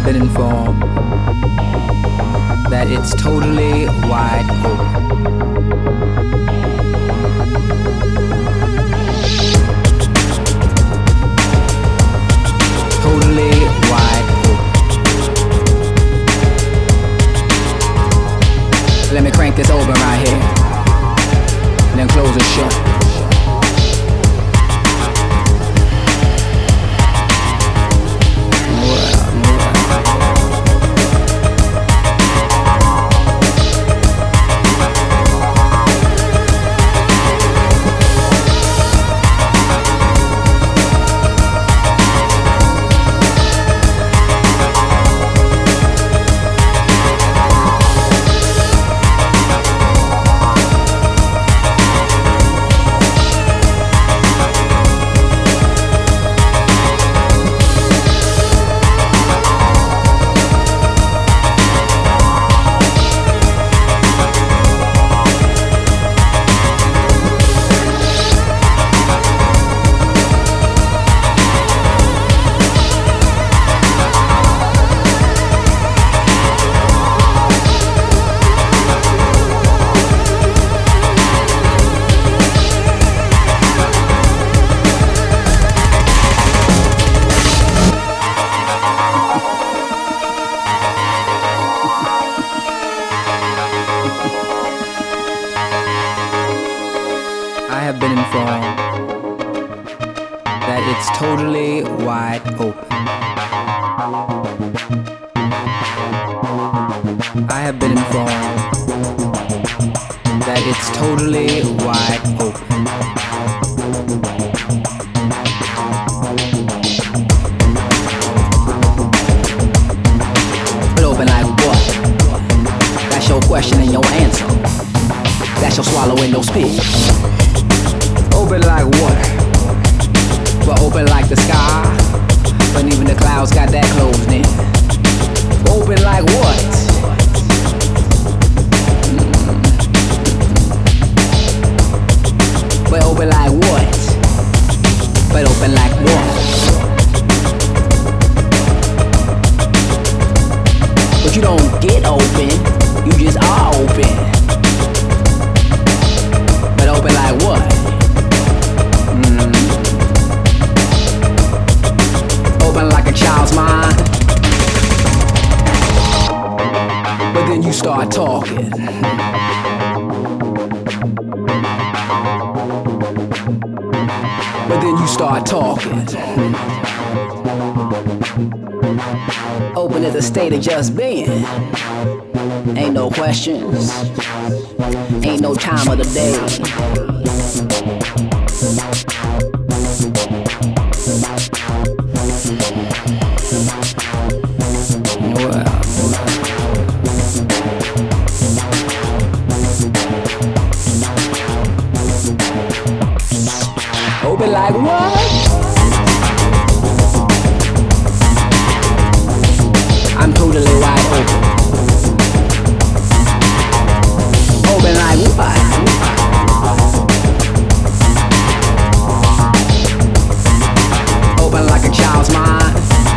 been informed that it's totally wide open. Totally wide open. Let me crank this open right here, and then close it shut. I have been informed that it's totally wide open. I have been informed that it's totally wide open. But open like what? That's your question and your answer. That's your swallow and your spit. Open like water, but open like the sky. But even the clouds got that closed in. Open like what? But open like what? But open like what? But you don't get open, you just are open. But open like what? Open like a child's mind. But then you start talking. But then you start talking. Open is a state of just being. Ain't no questions. Ain't no time of the day. Open like what? I'm totally wide open. Open like what? Open like a child's mind.